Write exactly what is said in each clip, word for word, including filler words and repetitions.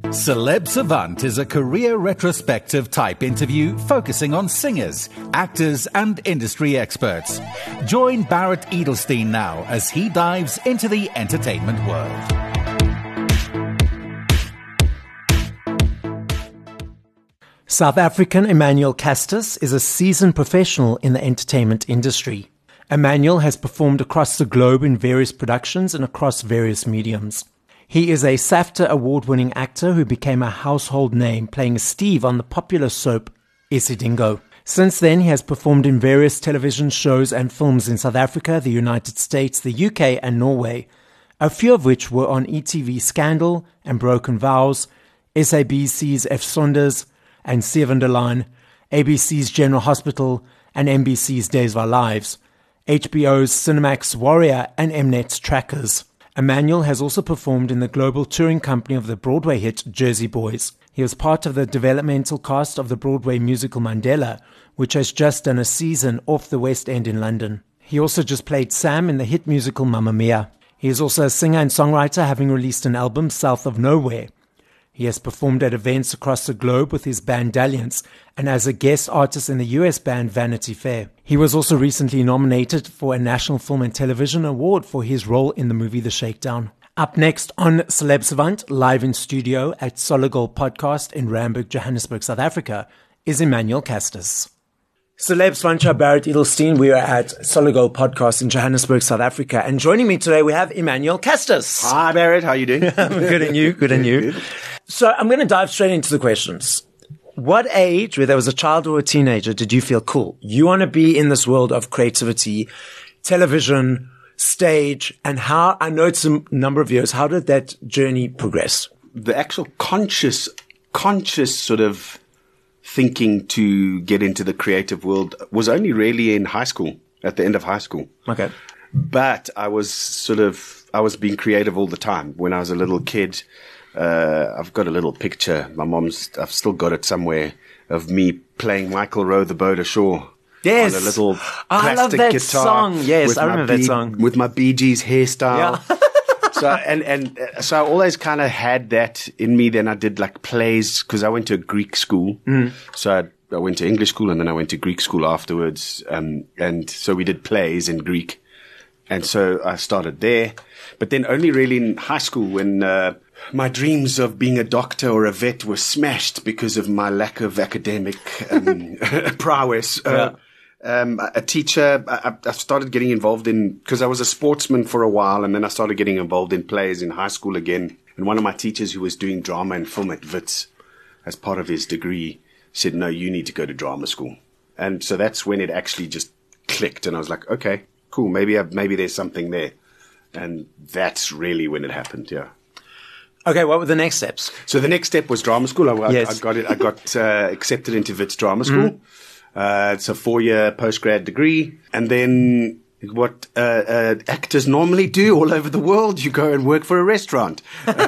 Celeb Savant is a career retrospective type interview focusing on singers, actors, and industry experts. Join Barrett Edelstein now as he dives into the entertainment world. South African Emmanuel Castus is a seasoned professional in the entertainment industry. Emmanuel has performed across the globe in various productions and across various mediums. He is a SAFTA award-winning actor who became a household name playing Steve on the popular soap Isidingo. Since then, he has performed in various television shows and films in South Africa, the United States, the U K and Norway, a few of which were on E T V Scandal and Broken Vows, S A B C's F Sonders and Sevenderline, A B C's General Hospital and N B C's Days of Our Lives, H B O's Cinemax Warrior and Mnet's Trackers. Emmanuel has also performed in the global touring company of the Broadway hit Jersey Boys. He was part of the developmental cast of the Broadway musical Mandela, which has just done a season off the West End in London. He also just played Sam in the hit musical Mamma Mia. He is also a singer and songwriter, having released an album, South of Nowhere. He has performed at events across the globe with his band Dalliance and as a guest artist in the U S band Vanity Fair. He was also recently nominated for a National Film and Television Award for his role in the movie The Shakedown. Up next on Celeb Savant, live in studio at Solid Gold Podcast in Randburg, Johannesburg, South Africa, is Emmanuel Castus. Celeb Savant, Barrett Edelstein. We are at Solid Gold Podcast in Johannesburg, South Africa. And joining me today, we have Emmanuel Castus. Hi, Barrett. How are you doing? Good, and you? Good, and you? Good. So I'm going to dive straight into the questions. What age, whether it was a child or a teenager, did you feel cool? You want to be in this world of creativity, television, stage, and how, I know it's a number of years, how did that journey progress? The actual conscious, conscious sort of thinking to get into the creative world was only really in high school, at the end of high school. Okay. But I was sort of, I was being creative all the time. When I was a little kid, uh, I've got a little picture. My mom's, I've still got it somewhere, of me playing Michael Rowe, The Boat Ashore. Yes. On a little Oh, plastic I love that guitar. song. Yes, I my remember that Bee- song. With my Bee Gees hairstyle. Yeah. So, and, and, uh, so I always kind of had that in me. Then I did like plays because I went to a Greek school. Mm. So I, I went to English school and then I went to Greek school afterwards. Um, and so we did plays in Greek. And so I started there, but then only really in high school when, uh, my dreams of being a doctor or a vet were smashed because of my lack of academic, um, prowess. Uh, Yeah. Um, a teacher, I, I started getting involved in, because I was a sportsman for a while, and then I started getting involved in plays in high school again. And one of my teachers who was doing drama and film at Wits as part of his degree said, no, you need to go to drama school. And so that's when it actually just clicked. And I was like, okay, cool. Maybe, I, maybe there's something there. And that's really when it happened. Yeah. Okay. What were the next steps? So the next step was drama school. I, Yes. I, I got it. I got uh, accepted into Wits Drama School. Mm. Uh, it's a four-year postgrad degree. And then what uh, uh, actors normally do all over the world, you go and work for a restaurant.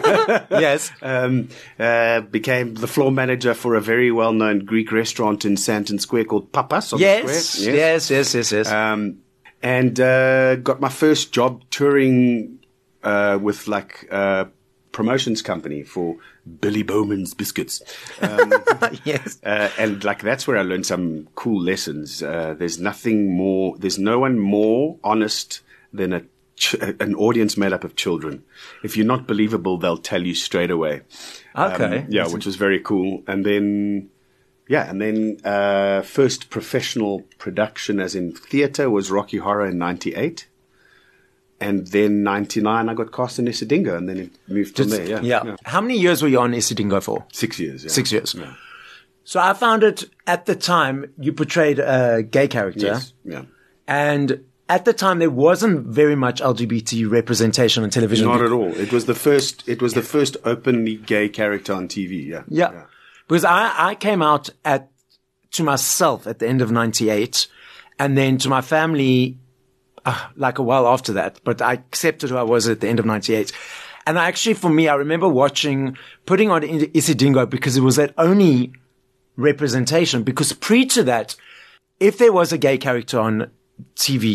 Yes. Um, uh, became the floor manager for a very well-known Greek restaurant in Santon Square called Papas on Yes. the Square. Yes, yes, yes, yes. Um, and uh, got my first job touring uh, with like a promotions company for Billy Bowman's biscuits. Um, Yes. uh, and like that's where I learned some cool lessons. Uh, there's nothing more, there's no one more honest than a ch- an audience made up of children. If you're not believable, they'll tell you straight away. Okay. Um, yeah, which was very cool. And then, yeah, and then uh, first professional production as in theatre was Rocky Horror in ninety-eight. And then ninety-nine, I got cast in Isidingo, and then it moved from there. Yeah, yeah. yeah. How many years were you on Isidingo for? Six years. Yeah. Six years. Yeah. So I found it at the time you portrayed a gay character. Yes. Yeah. And at the time there wasn't very much L G B T representation on television. Not at all. It was the first. It was the first openly gay character on T V. Yeah. Yeah. yeah. Because I, I came out at to myself at the end of ninety-eight, and then to my family. Uh, like a while after that, but I accepted who I was at the end of ninety-eight. And actually, for me, I remember watching, putting on Isidingo because it was that only representation. Because pre to that, if there was a gay character on T V,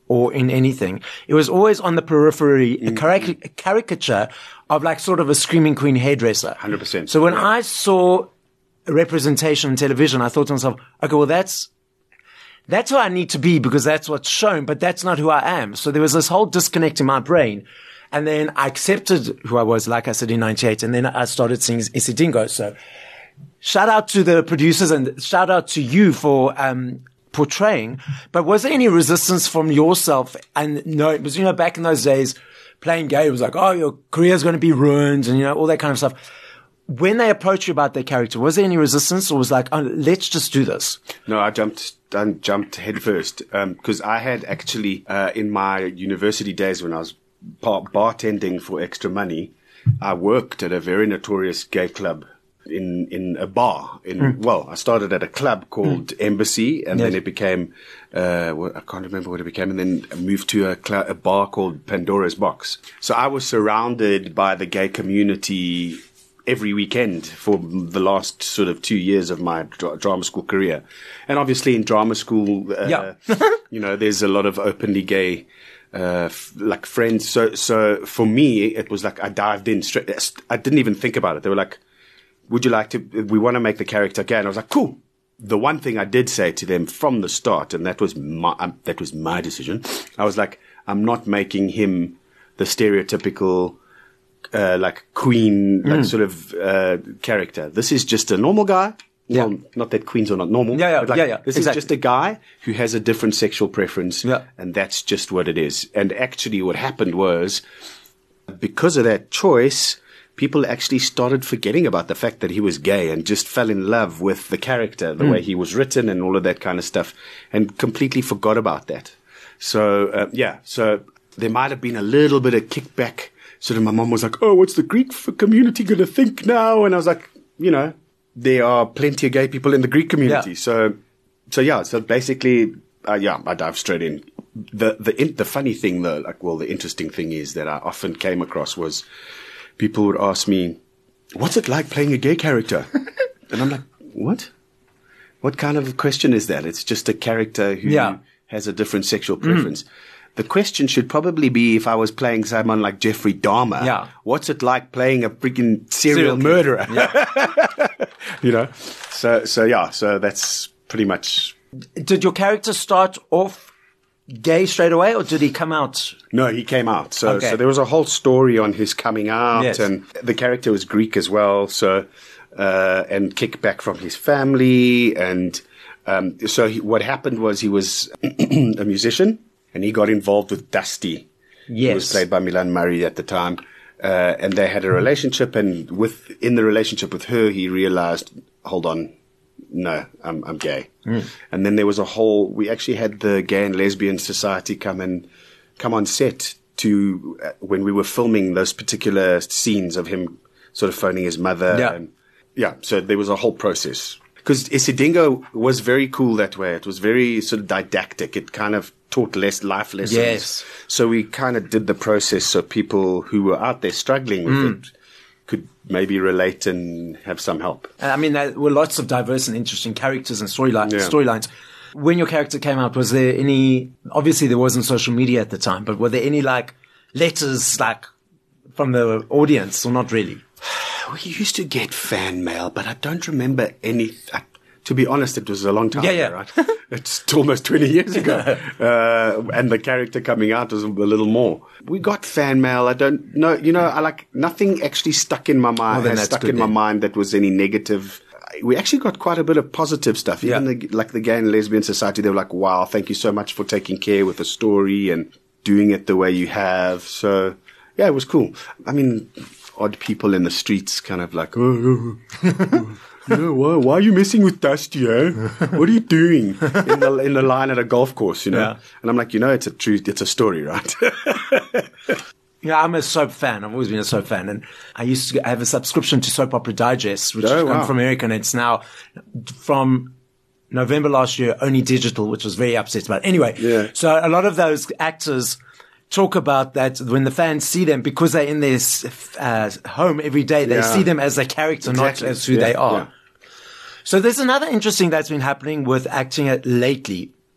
or in anything. It was always on the periphery, Mm-hmm. a, caric- a caricature of like sort of a screaming queen hairdresser. one hundred percent. So when Yeah. I saw a representation on television, I thought to myself, okay, well, that's, that's who I need to be because that's what's shown, but that's not who I am. So there was this whole disconnect in my brain. And then I accepted who I was, like I said, in ninety-eight. And then I started singing Isidingo. So shout out to the producers and shout out to you for, um, portraying. But was there any resistance from yourself? And no, it was, you know, back in those days, playing gay was like, oh, your career's going to be ruined and, you know, all that kind of stuff. When they approached you about their character, was there any resistance or was like, oh, let's just do this? No, I jumped, I jumped head first, um, cause I had actually, uh, in my university days when I was bar- bartending for extra money, I worked at a very notorious gay club in, in a bar in, mm. well, I started at a club called mm. Embassy and yes. then it became, uh, I can't remember what it became and then I moved to a, cl- a bar called Pandora's Box. So I was surrounded by the gay community every weekend for the last sort of two years of my dra- drama school career. And obviously in drama school, uh, yeah. you know, there's a lot of openly gay, uh, f- like friends. So, so for me, it was like I dived in straight. I didn't even think about it. They were like, would you like to, we want to make the character gay. And I was like, cool. The one thing I did say to them from the start, and that was my, um, that was my decision. I was like, I'm not making him the stereotypical, Uh, like queen, like Mm. sort of uh, character. This is just a normal guy. Yeah. Well, not that queens are not normal. Yeah, yeah, but like, yeah, yeah. This exactly. is just a guy who has a different sexual preference, Yeah. and that's just what it is. And actually, what happened was, because of that choice, people actually started forgetting about the fact that he was gay and just fell in love with the character, the Mm. way he was written, and all of that kind of stuff, and completely forgot about that. So uh, yeah, so there might have been a little bit of kickback. Sort of my mom was like, oh, what's the Greek f- community going to think now? And I was like, you know, there are plenty of gay people in the Greek community. Yeah. So, so yeah, so basically, uh, yeah, I dived straight in. The, the, in, the funny thing though, like, well, the interesting thing is that I often came across was people would ask me, what's it like playing a gay character? And I'm like, what? What kind of question is that? It's just a character who Yeah. has a different sexual preference. Mm. The question should probably be if I was playing someone like Jeffrey Dahmer, yeah. what's it like playing a freaking serial, serial murderer? Yeah. You know? So, so yeah, so that's pretty much. Did your character start off gay straight away or did he come out? No, he came out. So, okay. so there was a whole story on his coming out yes. and the character was Greek as well. So, uh, and kickback from his family. And, um, so he, what happened was he was a musician. And he got involved with Dusty, yes. who was played by Milan Murray at the time. Uh, and they had a relationship. And with in the relationship with her, he realized, hold on, no, I'm, I'm gay. Mm. And then there was a whole, we actually had the Gay and Lesbian Society come and come on set to, uh, when we were filming those particular scenes of him sort of phoning his mother. Yeah. And yeah. So there was a whole process. Because Isidingo was very cool that way. It was very sort of didactic. It kind of taught less life lessons. Yes. So we kind of did the process so people who were out there struggling with mm. it could maybe relate and have some help. I mean, there were lots of diverse and interesting characters and storyline, yeah. storylines. When your character came out, was there any, obviously there wasn't social media at the time, but were there any like letters like from the audience or not really? We used to get fan mail, but I don't remember any. Uh, to be honest, it was a long time yeah, ago, yeah. right? It's almost twenty years ago. uh, and the character coming out was a little more. We got fan mail. I don't know. You know, I like nothing actually stuck in my mind, well, has stuck good, in then. my mind that was any negative. We actually got quite a bit of positive stuff. Yeah. Even the, like the Gay and Lesbian Society, they were like, wow, thank you so much for taking care with the story and doing it the way you have. So, yeah, it was cool. I mean, odd people in the streets kind of like, oh, oh, oh. No, why, why are you messing with Dusty, eh? What are you doing in the in the line at a golf course, you know? Yeah. And I'm like, you know, it's a true, it's a story, right? Yeah, I'm a soap fan. I've always been a soap fan. And I used to have a subscription to Soap Opera Digest, which Oh, has come wow. from America. And it's now from November last year, only digital, which was very upset about. Anyway, Yeah. so a lot of those actors talk about that when the fans see them, because they're in their uh, home every day, they Yeah. see them as a character, Exactly. not as who Yeah, they are. yeah. So there's another interesting that's been happening with acting lately.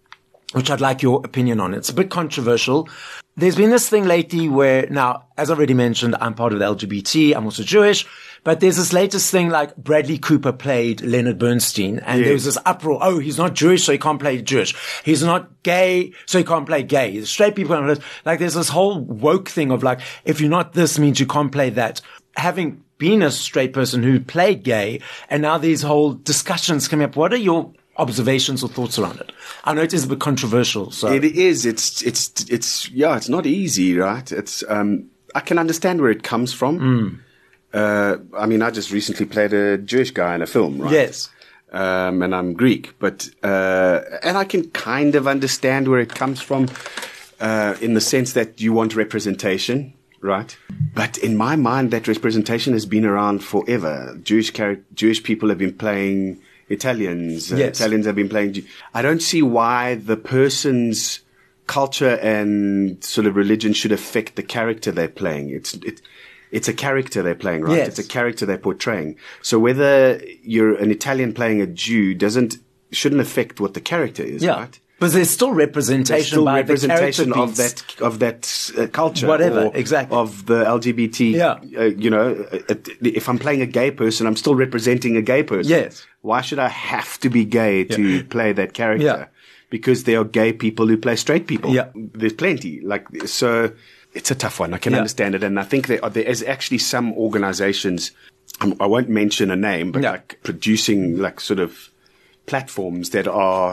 which I'd like your opinion on. It's a bit controversial. There's been this thing lately where, now, as I already mentioned, I'm part of the L G B T. I'm also Jewish. But there's this latest thing like Bradley Cooper played Leonard Bernstein. And yes. there was this uproar. Oh, he's not Jewish, so he can't play Jewish. He's not gay, so he can't play gay. Straight people, like there's this whole woke thing of like, if you're not this means you can't play that. Having been a straight person who played gay, and now these whole discussions coming up, what are your observations or thoughts around it? I know it is a bit controversial. So it is. It's it's it's yeah. It's not easy, right? It's um. I can understand where it comes from. Mm. Uh, I mean, I just recently played a Jewish guy in a film, right? Yes. Um, and I'm Greek, but uh, and I can kind of understand where it comes from, uh, in the sense that you want representation, right? But in my mind, that representation has been around forever. Jewish char- Jewish people have been playing Italians. Uh, Yes. Italians have been playing. Jew- I don't see why the person's culture and sort of religion should affect the character they're playing. It's it, it's a character they're playing, right? Yes. It's a character they're portraying. So whether you're an Italian playing a Jew doesn't shouldn't affect what the character is, yeah. right? But there's still representation There's still by representation the of character that of that uh, culture, Whatever, or exactly. of the L G B T. Yeah. Uh, you know, uh, if I'm playing a gay person, I'm still representing a gay person. Yes. Why should I have to be gay to Yeah. play that character? Yeah. Because there are gay people who play straight people. Yeah. There's plenty. Like so, it's a tough one. I can Yeah. understand it, and I think there are, there is actually some organizations. Um, I won't mention a name, but Yeah. like producing like sort of platforms that are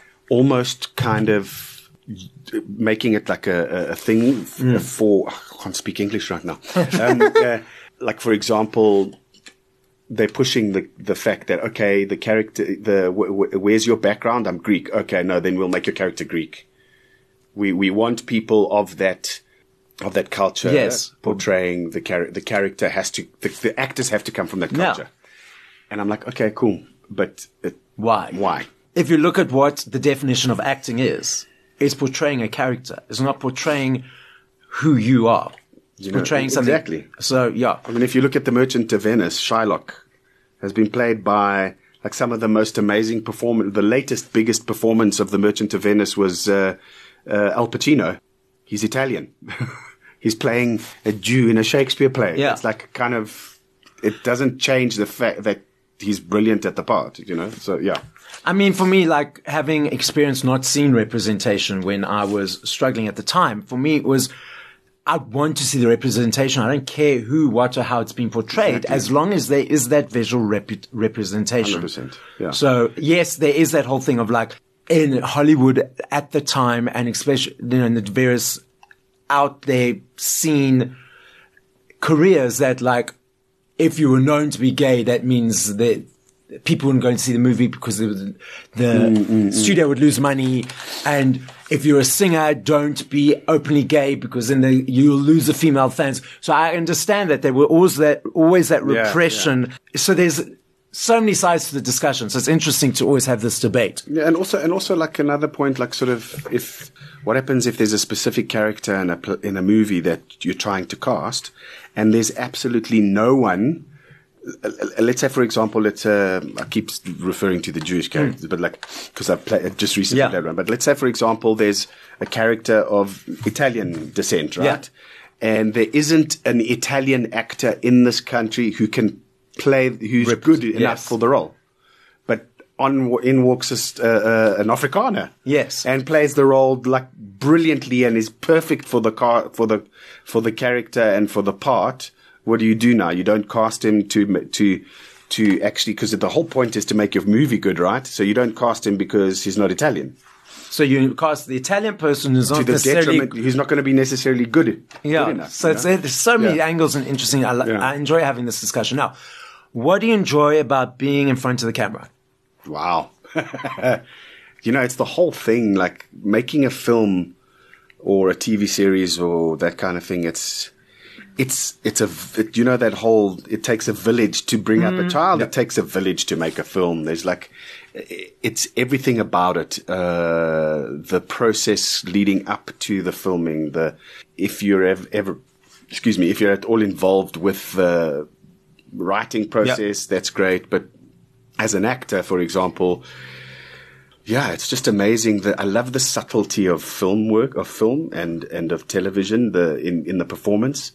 almost kind of making it like a, a thing Mm. for, I can't speak English right now. Um, uh, like, for example, they're pushing the, the fact that, okay, the character, the, w- w- where's your background? I'm Greek. Okay, no, then we'll make your character Greek. We, we want people of that, of that culture Yes. portraying the character. The character has to, the, the actors have to come from that Yeah. culture. And I'm like, okay, cool. But it, Why? why? If you look at what the definition of acting is, it's portraying a character. It's not portraying who you are. It's You know, portraying something. exactly. So, yeah. I mean, if you look at The Merchant of Venice, Shylock has been played by like some of the most amazing performance. The latest, biggest performance of The Merchant of Venice was uh, uh, Al Pacino. He's Italian. He's playing a Jew in a Shakespeare play. Yeah. It's like kind of, it doesn't change the fact that he's brilliant at the part, you know? So, yeah. I mean, for me, like having experienced not seeing representation when I was struggling at the time, for me, it was, I want to see the representation. I don't care who, what, or how it's been portrayed, Exactly. as long as there is that visual rep- representation. one hundred percent, yeah. So, yes, there is that whole thing of like in Hollywood at the time, and especially, you know, in the various out there scene careers that like, if you were known to be gay, that means that people wouldn't go and see the movie because it was, the Mm, mm, studio would lose money. And if you're a singer, don't be openly gay because then the, you'll lose the female fans. So I understand that there were always that, always that Yeah, repression. So there's so many sides to the discussion. So it's interesting to always have this debate. Yeah, and also, and also, like another point, like sort of, if what happens if there's a specific character in a pl- in a movie that you're trying to cast, and there's absolutely no one. Uh, let's say, for example, let's. Uh, I keep referring to the Jewish characters, but like because I played just recently Yeah. played one. But let's say, for example, there's a character of Italian descent, right? And there isn't an Italian actor in this country who can play, who's Rep- good enough yes. for the role. But on in walks a, uh, uh, an Afrikaner, Yes. and plays the role like brilliantly and is perfect for the car for the for the character and for the part. What do you do now? You don't cast him to to to actually, because the whole point is to make your movie good, right? So you don't cast him because he's not Italian. So you cast the Italian person who's To not the necessarily detriment, he's not going to be necessarily good. Yeah. good enough, so you it's, know? there's so many Yeah. angles and interesting. I, li- Yeah. I enjoy having this discussion. Now, what do you enjoy about being in front of the camera? Wow. You know, it's the whole thing, like making a film or a T V series or that kind of thing. It's, it's, it's a, it, you know, that whole, it takes a village to bring up a child. It takes a village to make a film. There's like, it's everything about it. Uh, the process leading up to the filming, the, if you're ever, ever excuse me, if you're at all involved with the writing process, that's great. But as an actor, for example, Yeah, it's just amazing that I love the subtlety of film work, of film and, and of television, the, in, in the performance,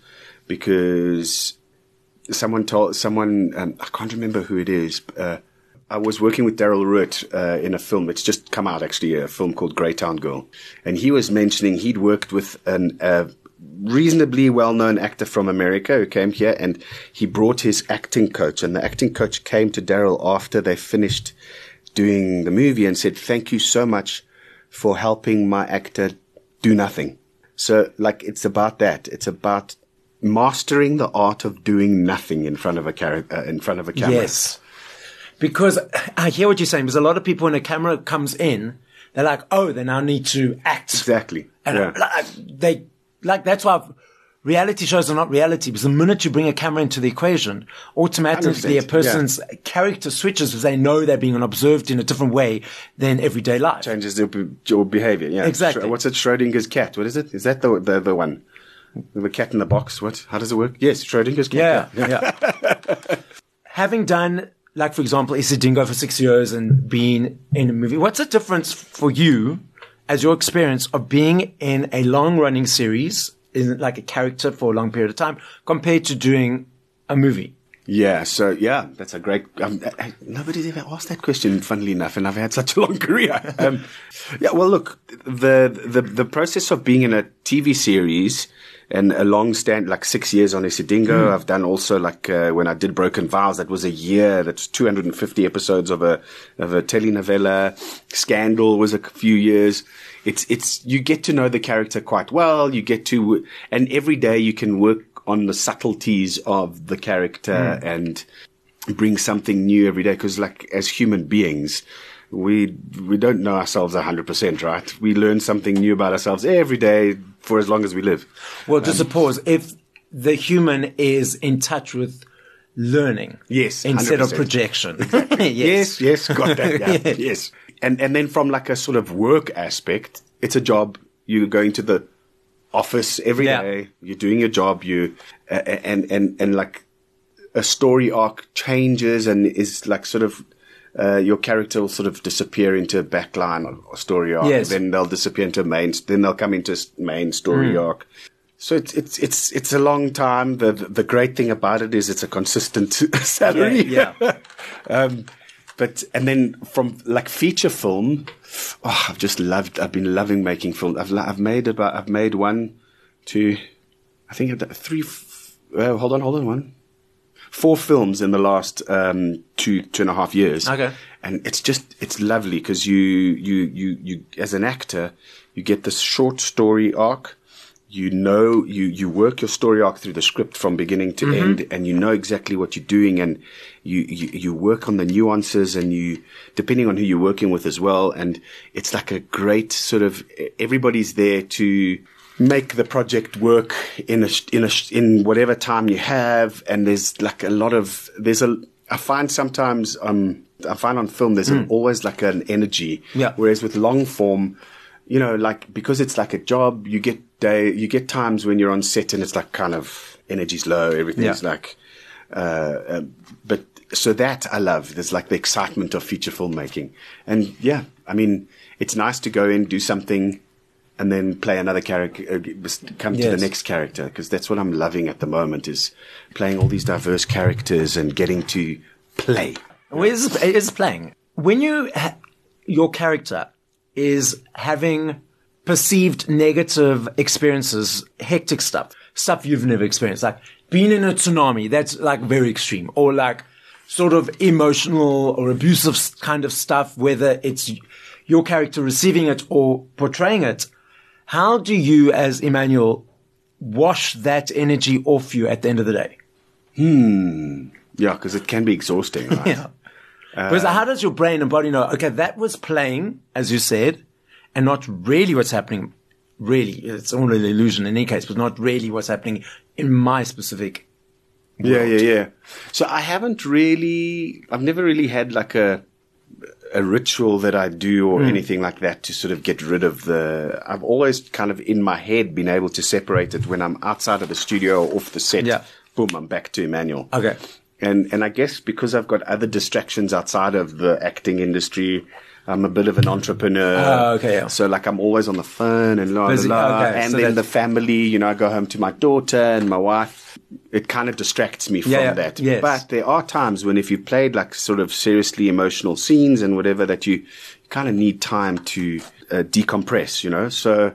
because someone told, someone, um, I can't remember who it is, uh, I was working with Daryl Ruitt uh, in a film. It's just come out, actually, a film called Greytown Girl. And he was mentioning he'd worked with an, a reasonably well-known actor from America who came here, and he brought his acting coach. And the acting coach came to Daryl after they finished doing the movie and said, thank you so much for helping my actor do nothing. So, like, it's about that. It's about mastering the art of doing nothing in front of a, car- uh, in front of a camera. Yes. Because I hear what you're saying, because a lot of people, when a camera comes in, they're like, oh, they now need to act. Exactly. And yeah. like, they, like, that's why reality shows are not reality, because the minute you bring a camera into the equation, automatically a person's yeah. character switches because they know they're being observed in a different way than everyday life. Changes their, your behavior. Yeah. Exactly. What's it? Schrodinger's cat. What is it? Is that the, the, the one? The cat in the box. What? How does it work? Yes. Schrodinger's cat. Yeah. yeah. yeah. Having done, like, for example, Isidingo for six years and being in a movie, what's the difference for you as your experience of being in a long running series, in like a character for a long period of time, compared to doing a movie? Yeah. So, yeah, that's a great, um, I, nobody's ever asked that question, funnily enough, and I've had such a long career. Um, yeah, well, look, the, the, the process of being in a T V series and a long stand, like six years on Isidingo. Mm. I've done also like, uh, when I did Broken Vows, that was a year. That's two hundred fifty episodes of a, of a telenovela. Scandal was a few years. It's, it's, you get to know the character quite well. You get to, and every day you can work on the subtleties of the character mm. and bring something new every day. Cause like as human beings, we, we don't know ourselves a hundred percent, right? We learn something new about ourselves every day for as long as we live. Well, just um, a pause. If the human is in touch with learning. Yes. Instead of projection. yes. yes. Yes. Got that. Yeah. yes. yes. And, and then from like a sort of work aspect, it's a job. You're going to the office every yeah. day. You're doing your job. You, uh, and, and, and like a story arc changes and is like sort of, Uh, your character will sort of disappear into a backline or, or story arc. Yes. Then they'll disappear into main, then they'll come into main story mm. arc. So it's, it's, it's, it's a long time. The, the great thing about it is it's a consistent salary. Yeah. yeah. um, but, and then from like feature film, oh, I've just loved, I've been loving making film. I've, I've made about, I've made one, two, I think three, uh, hold on, hold on, one. Four films in the last um, two two and a half years. Okay, and it's just it's lovely because you you you you as an actor you get this short story arc. You know you you work your story arc through the script from beginning to mm-hmm. end, and you know exactly what you're doing, and you, you you work on the nuances, and you depending on who you're working with as well, and it's like a great sort of everybody's there to make the project work in a, in a, in whatever time you have. And there's like a lot of, there's a, I find sometimes, um, I find on film, there's mm. an, always like an energy. Yeah. Whereas with long form, you know, like, because it's like a job, you get day, you get times when you're on set and it's like kind of energy's low, everything's yeah. like, uh, uh, but so that I love. There's like the excitement of feature filmmaking. And yeah, I mean, it's nice to go in, do something, and then play another character, uh, come yes. to the next character, because that's what I'm loving at the moment is playing all these diverse characters and getting to play. Well, it's, it's playing. When you, ha- your character is having perceived negative experiences, hectic stuff, stuff you've never experienced, like being in a tsunami, that's like very extreme, or like sort of emotional or abusive kind of stuff, whether it's your character receiving it or portraying it. How do you, as Emmanuel, wash that energy off you at the end of the day? Hmm. Yeah, because it can be exhausting, right? yeah. Uh, because how does your brain and body know, okay, that was playing, as you said, and not really what's happening. Really, it's all an illusion in any case, but not really what's happening in my specific world. Yeah, yeah, yeah. So I haven't really, I've never really had like a, a ritual that I do or mm. anything like that to sort of get rid of the, I've always kind of in my head been able to separate it when I'm outside of the studio or off the set. Yeah. Boom, I'm back to Emmanuel. Okay. And, and I guess because I've got other distractions outside of the acting industry, I'm a bit of an entrepreneur. Oh, okay, yeah. So like I'm always on the phone and la, la, Busy, la. okay, And so then that- the family, you know, I go home to my daughter and my wife. It kind of distracts me from Yeah, yeah, that. yes. But there are times when if you played like sort of seriously emotional scenes and whatever that you, you kind of need time to uh, decompress, you know. So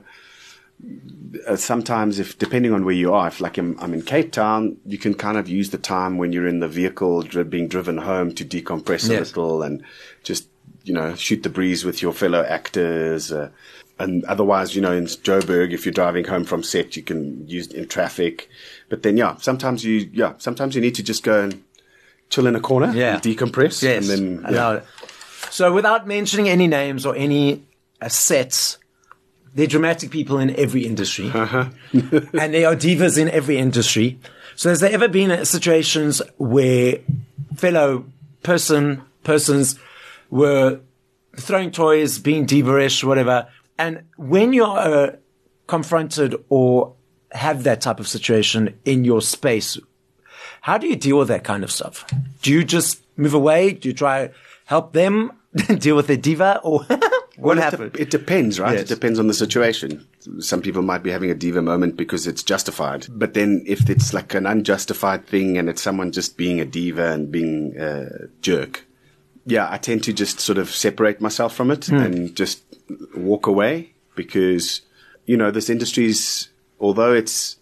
uh, sometimes if, depending on where you are, if like I'm, I'm in Cape Town, you can kind of use the time when you're in the vehicle dri- being driven home to decompress a Yes. little and just, you know, shoot the breeze with your fellow actors. Uh, and otherwise, you know, in Joburg, if you're driving home from set, you can use it in traffic. But then, yeah, sometimes you, yeah, sometimes you need to just go and chill in a corner, Yeah. and decompress, Yes. and then, I yeah. know. So without mentioning any names or any uh, sets, they're dramatic people in every industry. Uh-huh. And there are divas in every industry. So has there ever been uh, situations where fellow person, persons were throwing toys, being diva-ish, whatever, and when you're uh, confronted or have that type of situation in your space, how do you deal with that kind of stuff? Do you just move away? Do you try to help them deal with their diva? Or what Well, it, happened? de- it depends, right? Yes. It depends on the situation. Some people might be having a diva moment because it's justified. But then if it's like an unjustified thing and it's someone just being a diva and being a jerk, yeah, I tend to just sort of separate myself from it and just walk away because, you know, this industry's, although it's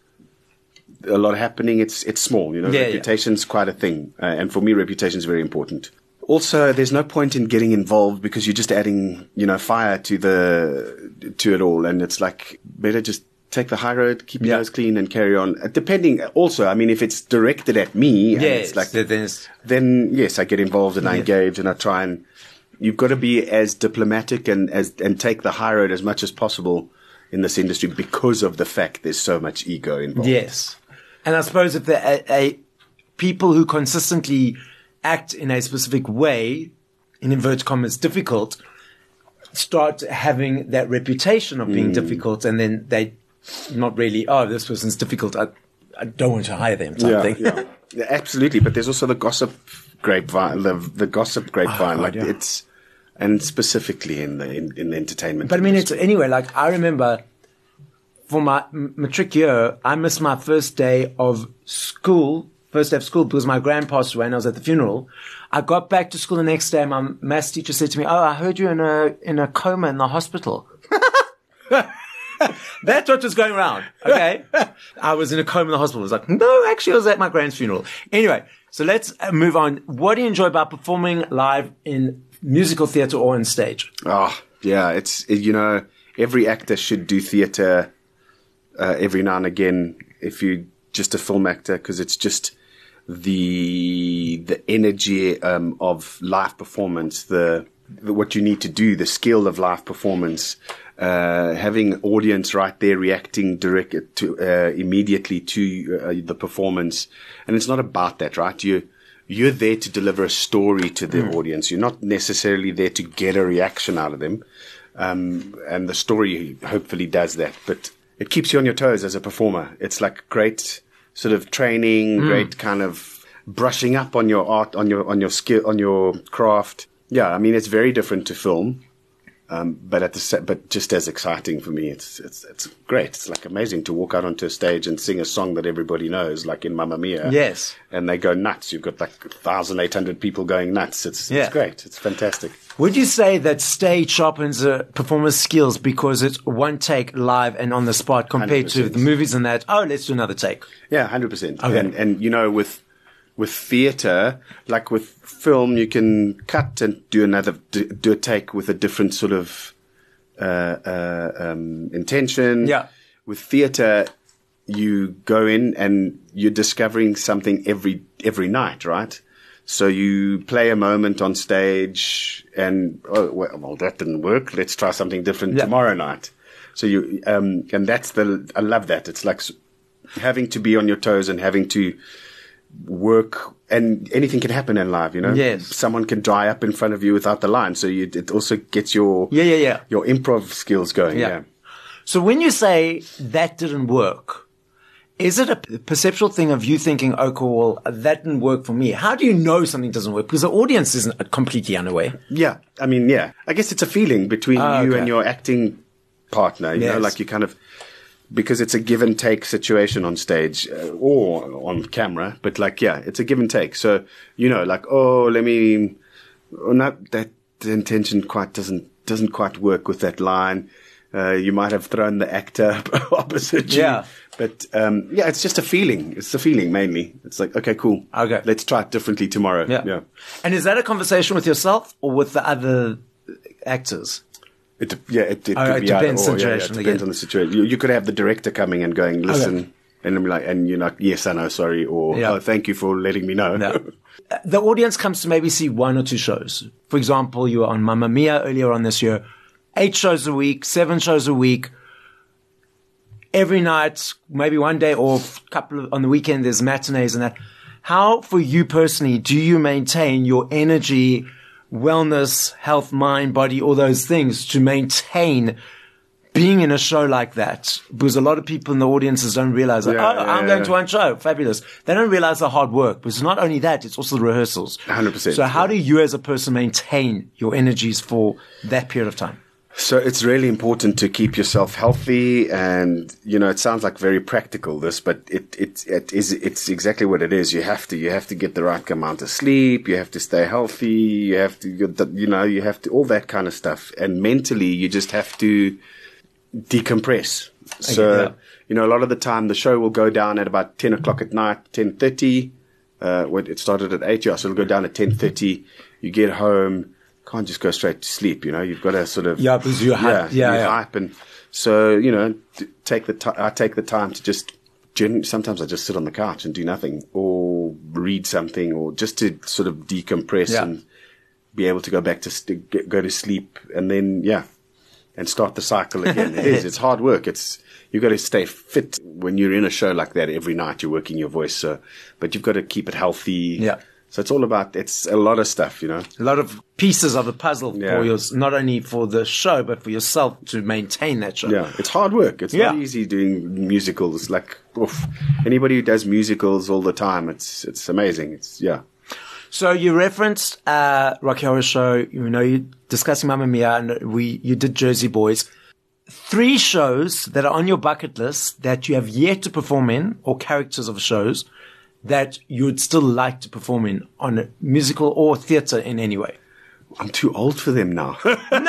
a lot happening, it's it's small, you know, Yeah, yeah. reputation's quite a thing. Uh, and for me, reputation's very important. Also, there's no point in getting involved because you're just adding, you know, fire to the, to it all. And it's like, better just take the high road, keep your Yeah. nose clean and carry on. Uh, Depending also, I mean, if it's directed at me, and Yes, it's like, then it's- then yes, I get involved and I Yeah. engage and I try and, you've got to be as diplomatic and as, and take the high road as much as possible in this industry because of the fact there's so much ego involved. Yes. And I suppose if the a, a people who consistently act in a specific way, in inverted commas, difficult, start having that reputation of being difficult, and then they not really, oh, this person's difficult, I, I don't want to hire them type Yeah, thing. yeah. Yeah, absolutely. But there's also the gossip grapevine, the, the gossip grapevine, God, like yeah. it's, and specifically in the in, in the entertainment. But I mean, it's industry. anyway, like I remember for my m- matric year, I missed my first day of school, first day of school because my grand passed away and I was at the funeral. I got back to school the next day. My maths teacher said to me, "Oh, I heard you in a, in a coma in the hospital." That's what was going around. Okay. I was in a coma in the hospital. I was like, no, actually I was at my grand's funeral. Anyway, so let's uh, move on. What do you enjoy about performing live in musical theater or on stage? Oh, yeah. It's, you know, every actor should do theatre uh, every now and again if you're just a film actor, because it's just the the energy um, of live performance, the, the what you need to do, the skill of live performance, uh, having audience right there reacting direct to uh, immediately to uh, the performance, and it's not about that, right? You you're there to deliver a story to the audience. You're not necessarily there to get a reaction out of them, um, and the story hopefully does that. But it keeps you on your toes as a performer. It's like great sort of training, great kind of brushing up on your art, on your on your skill, on your craft. Yeah, I mean it's very different to film, um, but at the sa- but just as exciting for me. It's it's it's great. It's like amazing to walk out onto a stage and sing a song that everybody knows, like in Mamma Mia. Yes. And they go nuts. You've got like one thousand eight hundred people going nuts. It's Yeah. it's great. It's fantastic. Would you say that stage sharpens a performer's skills because it's one take live and on the spot compared to one hundred percent. the movies and that, oh, let's do another take? Yeah, one hundred percent. Okay. And, and, you know, with, with theatre, like with film, you can cut and do another, do, do a take with a different sort of, uh, uh, um, intention. Yeah. With theatre, you go in and you're discovering something every, every night, right? So you play a moment on stage and, oh, well, well that didn't work. Let's try something different Yeah. tomorrow night. So you, um, and that's the, I love that. It's like, having to be on your toes and having to work, and anything can happen in live, you know? Yes. Someone can dry up in front of you without the line. So you, it also gets your, Yeah, yeah, yeah. your improv skills going. Yeah. Yeah. So when you say that didn't work, Is it a perceptual thing of you thinking, oh, cool, well, that didn't work for me? How do you know something doesn't work? Because the audience isn't completely unaware. Yeah. I mean, yeah. I guess it's a feeling between Oh, you okay. and your acting partner, you Yes. know, like you kind of, because it's a give and take situation on stage uh, or on camera, but like, yeah, it's a give and take. So, you know, like, oh, let me, oh, no, that the intention quite doesn't, doesn't quite work with that line. Uh, you might have thrown the actor opposite you. Yeah. But, um, yeah, it's just a feeling. It's a feeling mainly. It's like, okay, cool. Okay. Let's try it differently tomorrow. Yeah. Yeah. And is that a conversation with yourself or with the other actors? It, de- yeah, it, it Oh, could it be depends either or. Yeah, yeah, it situation depends again. on the situation. You, you could have the director coming and going, listen, Okay. and I'm like, and you're like, yes, I know, sorry, or Yeah. oh, thank you for letting me know. No. The audience comes to maybe see one or two shows. For example, you were on Mamma Mia earlier on this year. Eight shows a week, seven shows a week. Every night, maybe one day off, couple of, on the weekend, there's matinees and that. How, for you personally, do you maintain your energy, wellness, health, mind, body, all those things to maintain being in a show like that? Because a lot of people in the audiences don't realize, that, Yeah, oh, yeah, I'm going yeah. to one show. Fabulous. They don't realize the hard work. Because it's not only that, it's also the rehearsals. one hundred percent, So how yeah. do you as a person maintain your energies for that period of time? So it's really important to keep yourself healthy, and you know, it sounds like very practical this, but it it it is it's exactly what it is. You have to you have to get the right amount of sleep. You have to stay healthy. You have to get the, you know you have to all that kind of stuff, and mentally you just have to decompress. So yeah. you know, a lot of the time the show will go down at about ten o'clock at night, ten thirty. Uh, when it started at eight, yeah, so it'll go down at ten thirty. You get home. Can't just go straight to sleep, you know. You've got to sort of Yeah, because you're hype. Yeah, you're yeah. hype, and so you know, t- take the ti I take the time to just. Gen- sometimes I just sit on the couch and do nothing, or read something, or just to sort of decompress Yeah. and be able to go back to st- get, go to sleep, and then yeah, and start the cycle again. It is. It's hard work. It's you've got to stay fit when you're in a show like that. Every night you're working your voice, so but you've got to keep it healthy. Yeah. So it's all about, it's a lot of stuff, you know. A lot of pieces of the puzzle Yeah. for yours, not only for the show, but for yourself to maintain that show. Yeah, it's hard work. It's Yeah. not easy doing musicals. Like, oof, anybody who does musicals all the time, it's it's amazing. It's yeah. So you referenced uh, Rocky Horror Show. You know, you're discussing Mamma Mia, and we you did Jersey Boys. Three shows that are on your bucket list that you have yet to perform in, or characters of shows that you would still like to perform in on a musical or theatre in any way. I'm too old for them now.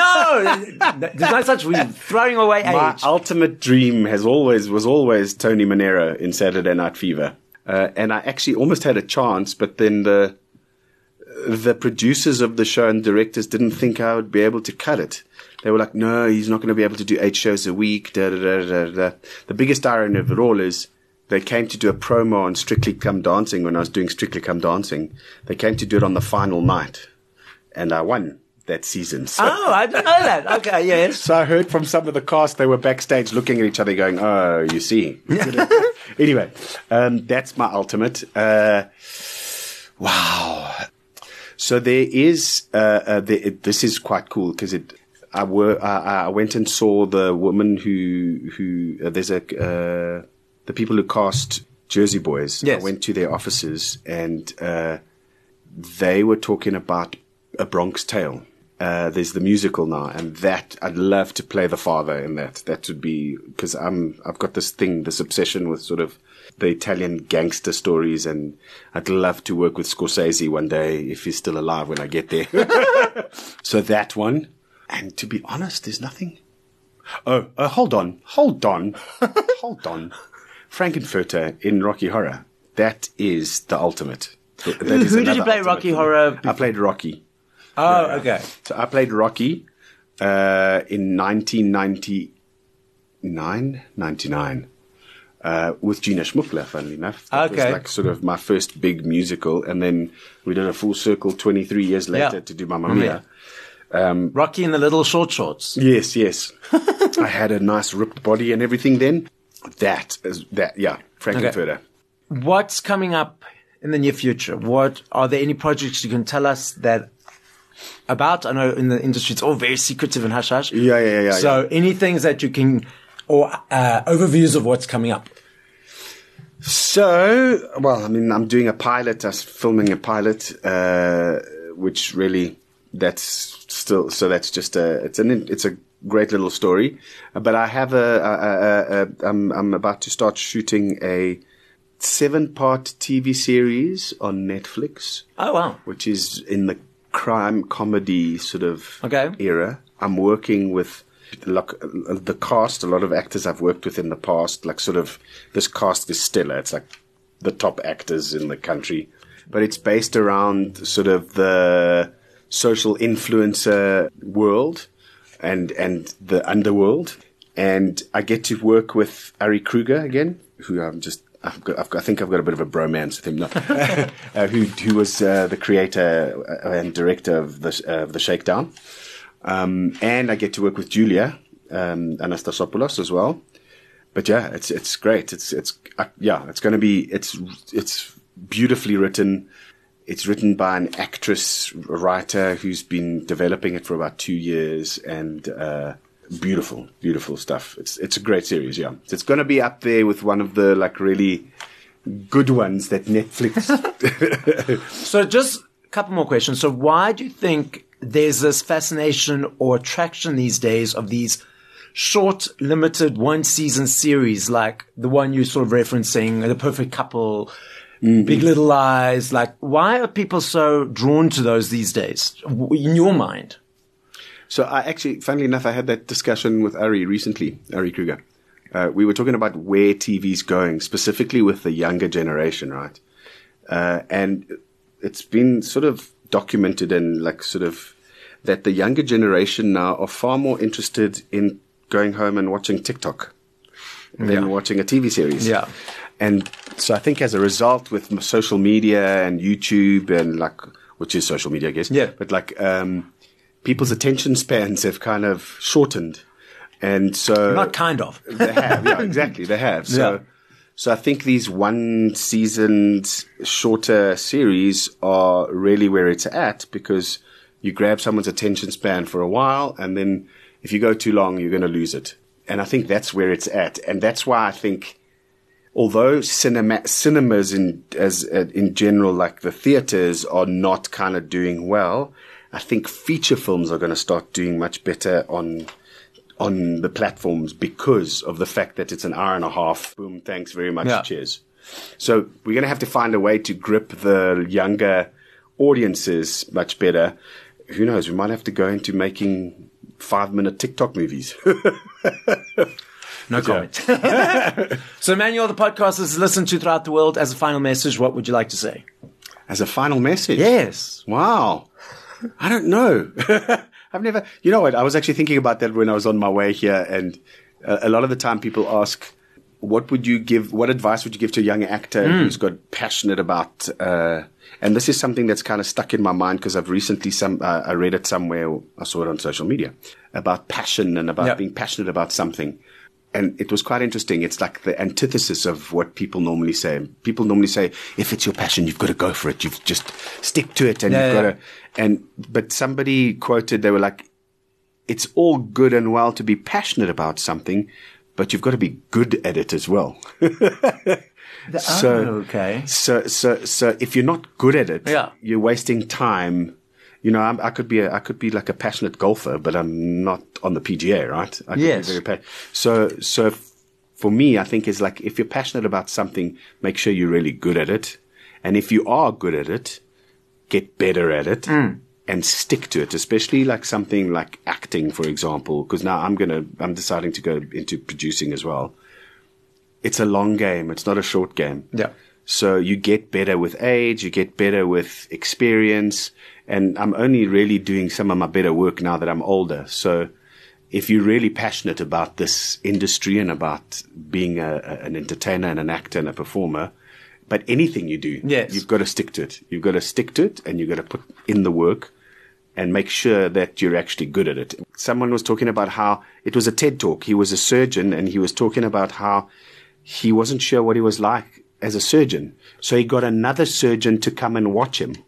No, there's no such. We're throwing away My age. ultimate dream has always was always Tony Manero in Saturday Night Fever, uh, and I actually almost had a chance, but then the the producers of the show and directors didn't think I would be able to cut it. They were like, "No, he's not going to be able to do eight shows a week." Da, da, da, da, da. The biggest irony of it all is they came to do a promo on Strictly Come Dancing when I was doing Strictly Come Dancing. They came to do it on the final night, and I won that season. So, Oh, I didn't know that. Okay, yes. so I heard from some of the cast, they were backstage looking at each other going, "Oh, you see." Anyway, um, that's my ultimate. Uh, wow. So there is, uh, uh, the, it, this is quite cool because it, I were, I, I went and saw the woman who, who, uh, there's a, uh, the people who cast Jersey Boys. Yes. I went to their offices and, uh, they were talking about A Bronx Tale. Uh, there's the musical now, and that I'd love to play the father in that. That would be, because I'm, I've got this thing, this obsession with sort of the Italian gangster stories, and I'd love to work with Scorsese one day if he's still alive when I get there. So that one. And to be honest, there's nothing. Oh, uh, hold on, hold on, hold on. Frankenfurter in Rocky Horror. That is the ultimate. That Who, is who did you another play ultimate Rocky for me. Horror? I played Rocky. Oh, okay. So I played Rocky uh, in nineteen ninety-nine, ninety-nine, uh, with Gina Schmuckler, funnily enough. That Okay. was like sort of my first big musical, and then we did a full circle twenty-three years later Yeah. to do Mamma Mamma Mia. Mia. Rocky in the little short shorts. Yes, yes. I had a nice ripped body and everything then. That is that, yeah, Frankenfurter. What's coming up in the near future? What are there any projects you can tell us that about? I know in the industry it's all very secretive and hush hush. Yeah, yeah, yeah. So yeah. any things that you can, or uh, overviews of what's coming up? So, well, I mean, I'm doing a pilot, I'm filming a pilot, uh, which really, that's still, so that's just a, it's an, it's a great little story. But I have a, a, a, a I'm, I'm about to start shooting a seven part T V series on Netflix. Oh, wow. Which is in the crime comedy sort of okay. era. I'm working with like the cast, a lot of actors I've worked with in the past, like sort of, this cast is stellar. It's like the top actors in the country, but it's based around sort of the social influencer world and, and the underworld. And I get to work with Ari Kruger again, who I'm just, I've got, I've got, I think I've got a bit of a bromance with him, no. uh, who, who was uh, the creator and director of the, uh, of the Shakedown. Um, and I get to work with Julia, um, Anastasopoulos as well. But yeah, it's, it's great. It's, it's, uh, yeah, it's going to be, it's, it's beautifully written. It's written by an actress, writer who's been developing it for about two years and, uh, beautiful, beautiful stuff. It's, it's a great series. Yeah. It's going to be up there with one of the like really good ones that Netflix. So just a couple more questions. So why do you think there's this fascination or attraction these days of these short, limited one-season series like the one you're sort of referencing, The Perfect Couple, mm-hmm. Big Little Lies? Like, why are people so drawn to those these days, in your mind? So I actually, funnily enough, I had that discussion with Ari recently, Ari Kruger. Uh, we were talking about where T V's going, specifically with the younger generation, right? Uh, and it's been sort of documented and like sort of that the younger generation now are far more interested in going home and watching TikTok than yeah. watching a T V series. Yeah. And so I think as a result with social media and YouTube and like, which is social media, I guess. Yeah. But like, um, people's attention spans have kind of shortened. And so. Not kind of. They have. Yeah, exactly. They have. So. Yeah. So I think these one-seasoned, shorter series are really where it's at because you grab someone's attention span for a while, and then if you go too long, you're going to lose it. And I think that's where it's at, and that's why I think, although cinema, cinemas in as uh, in general, like the theaters, are not kind of doing well, I think feature films are going to start doing much better on. on the platforms because of the fact that it's an hour and a half. Boom, thanks very much, yeah. Cheers. So we're going to have to find a way to grip the younger audiences much better. Who knows, we might have to go into making five-minute TikTok movies. No comment. So, Emmanuel, the podcast is listened to throughout the world. As a final message, what would you like to say? As a final message? Yes. Wow. I don't know. I've never, you know what, I was actually thinking about that when I was on my way here, and uh, a lot of the time people ask, what would you give, what advice would you give to a young actor mm. who's got passionate about, uh, and this is something that's kind of stuck in my mind because I've recently some, uh, I read it somewhere, I saw it on social media, about passion and about yep. being passionate about something. And it was quite interesting. It's like the antithesis of what people normally say. People normally say, if it's your passion, you've got to go for it. You've just stick to it and yeah, you've got yeah. to, and, but somebody quoted, they were like, it's all good and well to be passionate about something, but you've got to be good at it as well. the, so, oh, okay. So, so, so if you're not good at it, yeah. you're wasting time. You know, I'm, I could be a, I could be like a passionate golfer, but I'm not on the P G A, right? I could yes. be very pa- so, so f- for me, I think is like, if you're passionate about something, make sure you're really good at it. And if you are good at it, get better at it mm. and stick to it, especially like something like acting, for example, because now I'm going to, I'm deciding to go into producing as well. It's a long game. It's not a short game. Yeah. So you get better with age, you get better with experience. And I'm only really doing some of my better work now that I'm older. So if you're really passionate about this industry and about being a, a, an entertainer and an actor and a performer, but anything you do, yes. you've got to stick to it. You've got to stick to it and you've got to put in the work and make sure that you're actually good at it. Someone was talking about how it was a TED talk. He was a surgeon and he was talking about how he wasn't sure what he was like as a surgeon. So he got another surgeon to come and watch him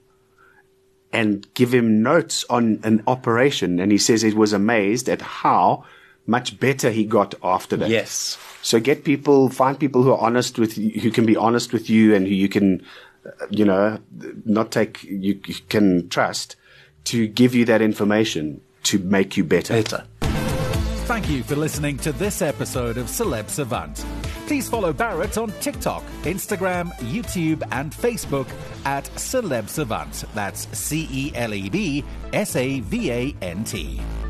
and give him notes on an operation. And he says he was amazed at how much better he got after that. Yes. So get people, find people who are honest with you, who can be honest with you, and who you can, uh, you know, not take, you, you can trust to give you that information to make you better. Better. Thank you for listening to this episode of Celeb Savant. Please follow Barrett on TikTok, Instagram, YouTube, and Facebook at Celeb Savant. That's C E L E B S A V A N T.